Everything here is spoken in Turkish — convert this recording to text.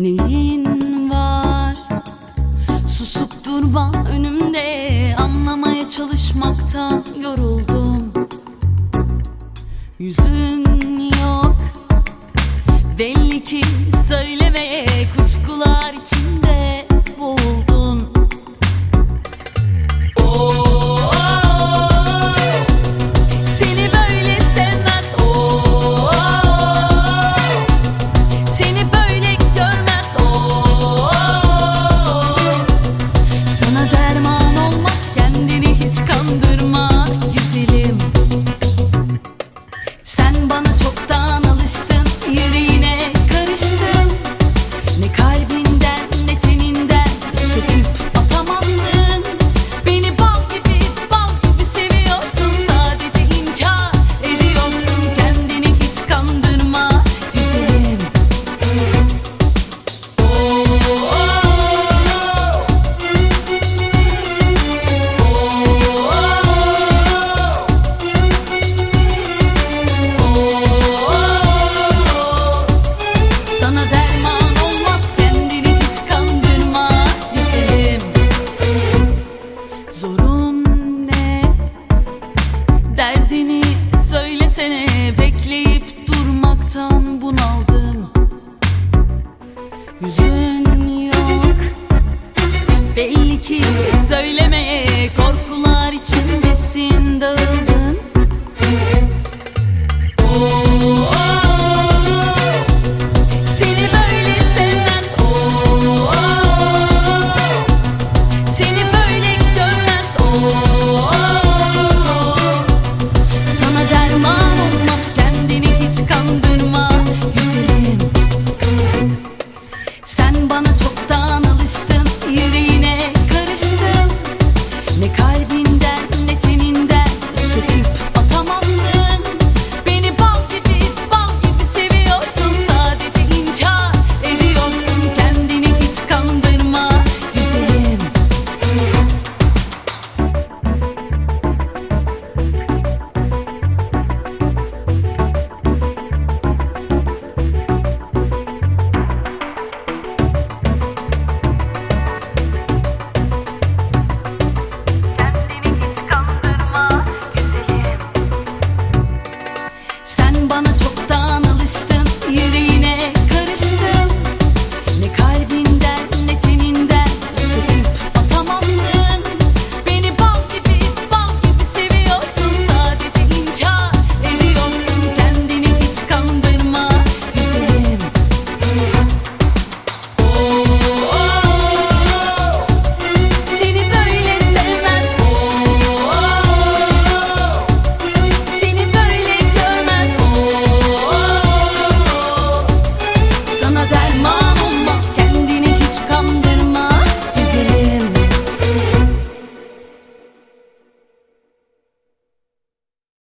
Neyin var? Susup durma önümde, anlamaya çalışmaktan yoruldum. Yüzün yok, belli ki söylemeye, kuşkular içinde boğuldun. Seni böyle sevmez, seni böyle görmez, sana derman olmaz, kendini hiç kandırma güzelim. Sen bana çoktan alıştın, yüreğine karıştın. Ne kalbinden ne teninden söküp atamazsın. Beni bal gibi seviyorsun, sadece inkar ediyorsun. Kendini hiç kandırma güzelim. Sana derman olmaz, kendini hiç kandırma güzelim. Zorun ne? Derdini söylesene, bekleyip durmaktan bunaldım. Yüzün yok, belli ki söylemeye, korkular içindesin, dağıldın. Seni böyle sevmez, seni böyle görmez, sana derman olmaz, kendini hiç kandırma güzelim. Sen bana çoktan alıştın, yüreğine karıştın. Ne kalbinden ne teninden söküp atamazsın. Beni bal gibi seviyorsun, sadece inkar ediyorsun. Kendini hiç kandırma güzelim. Kendini hiç kandırma güzelim. Sen bana çoktan alıştın, yüreğine